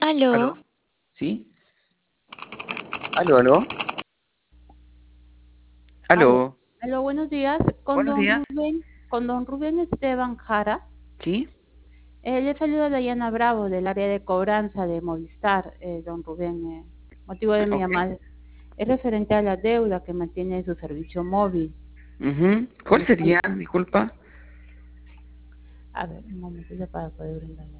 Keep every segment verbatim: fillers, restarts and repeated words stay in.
¿Aló? ¿Aló? ¿Sí? ¿Aló, aló? Aló, ¿Aló? aló, buenos días. Con Buenos don días. Rubén, con don Rubén Esteban Jara. ¿Sí? Eh, le saluda Dayana Bravo del área de cobranza de Movistar, eh, don Rubén. Eh, motivo de mi Ok. llamada es referente a la deuda que mantiene su servicio móvil. Ujú. ¿Cuál Eh, sería? Disculpa. a ver, un momentito para poder brindarle.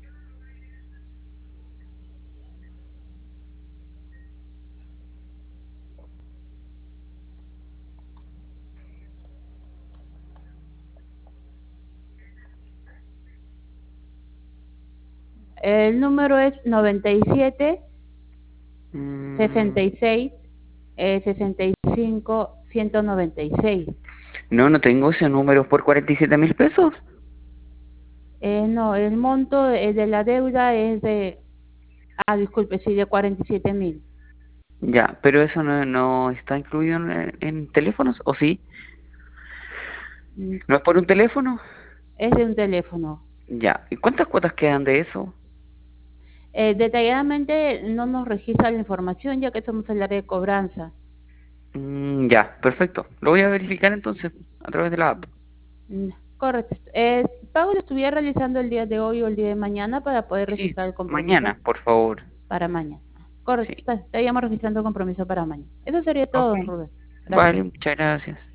El número es noventa y siete, Mm, sesenta y seis, eh, sesenta y cinco, ciento noventa y seis. no, no tengo ese número por cuarenta y siete mil pesos. Eh, no, el monto eh, de la deuda es de, ah, disculpe, sí, de cuarenta y siete mil. Ya, pero eso no, no está incluido en, en teléfonos, ¿o sí? Mm, ¿No es por un teléfono? Es de un teléfono. Ya. ¿Y cuántas cuotas quedan de eso? Eh, detalladamente no nos registra la información ya que somos el área de cobranza. Mm, ya, perfecto. Lo voy a verificar entonces a través de la app. Mm, Correcto. Eh, el pago lo estuviera realizando el día de hoy o el día de mañana para poder Sí, registrar el compromiso mañana, por favor. para mañana. Correcto. Sí. Está- Estaríamos registrando el compromiso para mañana. Eso sería todo, Ok. don Rubén. Gracias. Vale, muchas gracias.